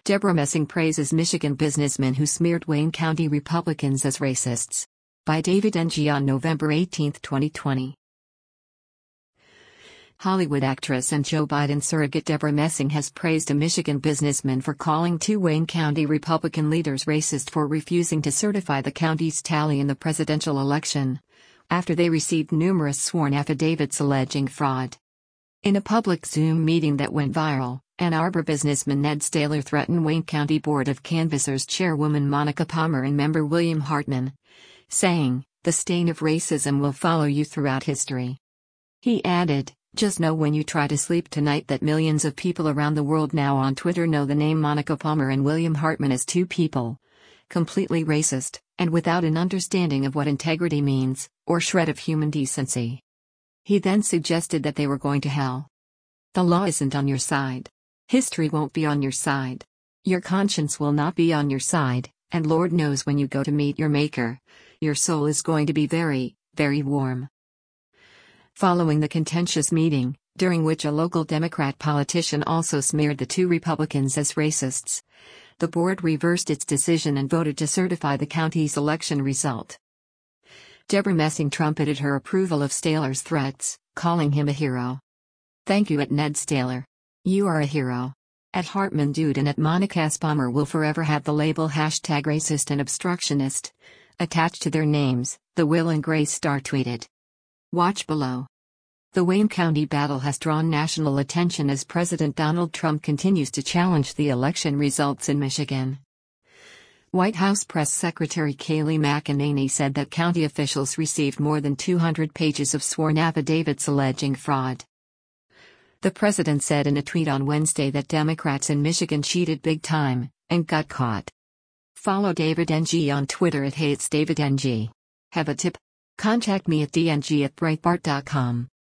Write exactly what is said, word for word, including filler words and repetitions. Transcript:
Deborah Messing praises Michigan businessmen who smeared Wayne County Republicans as racists. By David N G on November eighteenth, twenty twenty. Hollywood actress and Joe Biden surrogate Deborah Messing has praised a Michigan businessman for calling two Wayne County Republican leaders racist for refusing to certify the county's tally in the presidential election, after they received numerous sworn affidavits alleging fraud. In a public Zoom meeting that went viral, Ann Arbor businessman Ned Staler threatened Wayne County Board of Canvassers chairwoman Monica Palmer and member William Hartman, saying, "The stain of racism will follow you throughout history." He added, "Just know when you try to sleep tonight that millions of people around the world now on Twitter know the name Monica Palmer and William Hartman as two people, completely racist, and without an understanding of what integrity means, or shred of human decency." He then suggested that they were going to hell. The law isn't on your side. History won't be on your side. Your conscience will not be on your side, and Lord knows when you go to meet your Maker, your soul is going to be very, very warm. Following the contentious meeting, during which a local Democrat politician also smeared the two Republicans as racists, the board reversed its decision and voted to certify the county's election result. Deborah Messing trumpeted her approval of Staler's threats, calling him a hero. "Thank you at Ned Staler. You are a hero. At Hartman Dude and at Monica Palmer will forever have the label hashtag racist and obstructionist attached to their names," the Will and Grace star tweeted. Watch below. The Wayne County battle has drawn national attention as President Donald Trump continues to challenge the election results in Michigan. White House Press Secretary Kayleigh McEnany said that county officials received more than two hundred pages of sworn affidavits alleging fraud. The president said in a tweet on Wednesday that Democrats in Michigan cheated big time and got caught. Follow David N G on Twitter at Hey It's David N G. Have a tip? Contact me at d n g at breitbart dot com.